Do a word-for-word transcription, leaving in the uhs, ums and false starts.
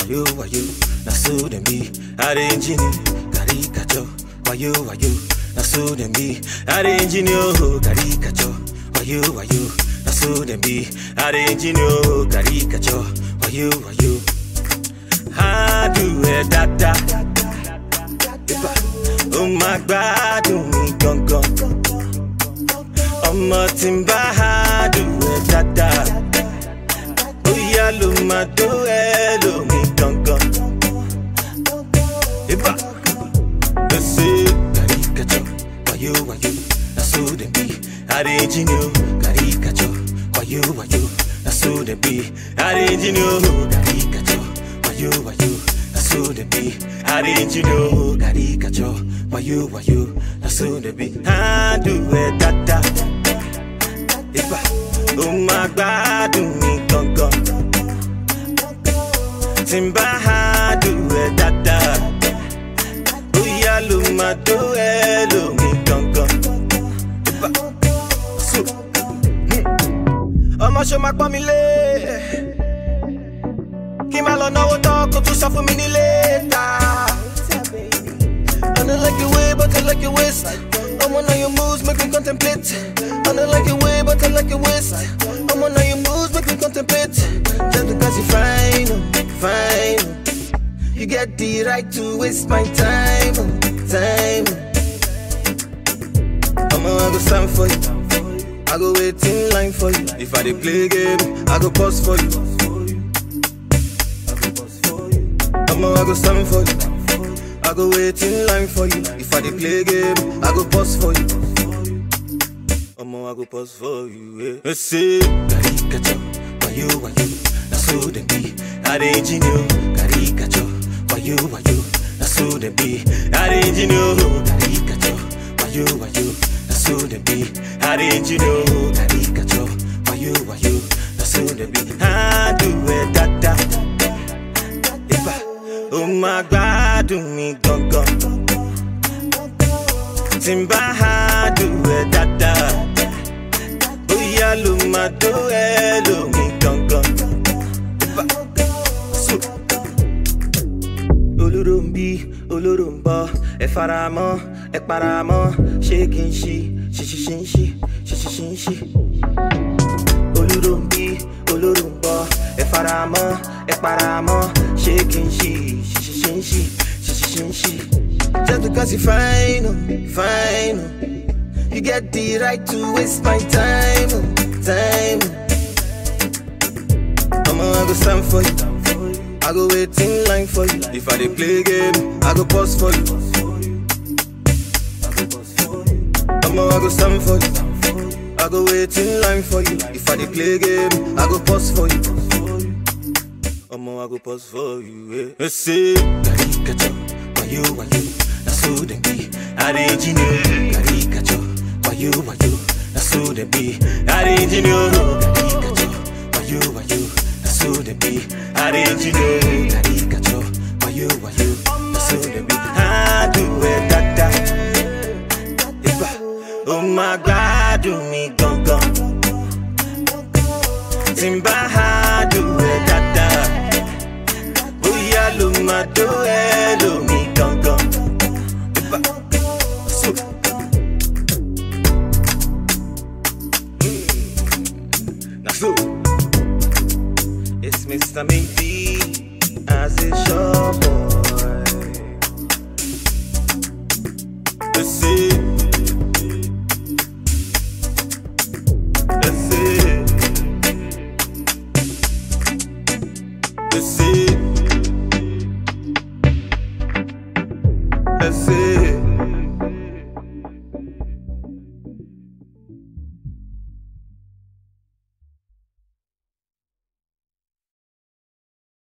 you, why you? Na so dem be, arranging caricature. Why you, why you? Na so dem be, arranging you, caricature. Why you, why you? Na so dem be, arranging you, caricature. Why you, why you? How do it, da da? Oh my God, do me gong gong. Ọmọ tí ń bá a dùn ẹ́ dáadáa. Bóyá ló máa tó ẹ lómi gangan. Ìbá ló ṣe caricature. Wáyó wáyó, na so dem be. Arranging you, caricature. Wáyó wáyó, na so dem be. Arranging you, caricature. Wáyó wáyó, na so dem be. Arranging you, caricature. Wáyó wáyó, na so dem be. Á dùn ẹ́ dáadáa. Oh my God, do me gong gong. Timba ha do it da da. Oh ya lo ma do it lo me gong gong. So, I'ma show my family. Kí má lọ náwó tán kó tún sọ fún mi ní later. I don't like your way, but I like your waist. I wanna your moves, make me contemplate. I don't like your way, but I like your waist. I wanna your moves, make me contemplate. Just because you're fine, oh, fine. Oh. You get the right to waste my time, oh, time. I'ma I go stand for you. I go wait in line for you. If I dey play game, I go pause for you. I'ma I go stand for you. I go wait in line for you. If I dey play game, I go pause for you. Omo, I go pause for you. Yeah. Say caricature, why you, why you? Na so dem be, arranging you, caricature. Why you, why you? Na so dem be, arranging you, caricature. Why you, why you? Na so dem be, arranging you, caricature. Why you, why you? Na so dem be, ah do it da da. Oh my God, do me gong gong. Timba ha do it da da. Bóyá ló máa tó ẹ lómi gong gong. So, olóró ń bí, olóró ń bọ̀, ẹ faramọ́, ẹ paramọ́, ṣé kí n ṣí, ṣí ṣí ṣí ṣí, ṣí ṣí ṣí ṣí. Olóró ń bí, olóró ń bọ̀, ẹ faramọ́, ẹ paramọ́, ṣé kí n ṣí, ṣí ṣí ṣí ṣí, ṣí ṣí ṣí ṣí. Just because you're fine, oh, fine, oh. You get the right to waste my time, oh, time. I'ma I go stand for you. I go wait in line for you. If I dey play game, I go pause for you. I'ma I go stand for you. I go wait in line for you. If I dey play game, I go pause for you. Omo, I go pause for you. Yeah. Say caricature, why you, why you? Na so dem be, arranging you, caricature. Why you, why you? Na so dem be, arranging you, caricature. Why you, why you? Na so dem be, arranging you, caricature. Why you, why you? Na so dem be, ah do it da da. Oh my God, do me gong gong. Timba ha do it da da. Bóyá ló máa tó ẹ lómi gong gong. So, now so, it's Mister Maybe as it's your boy. Let's see.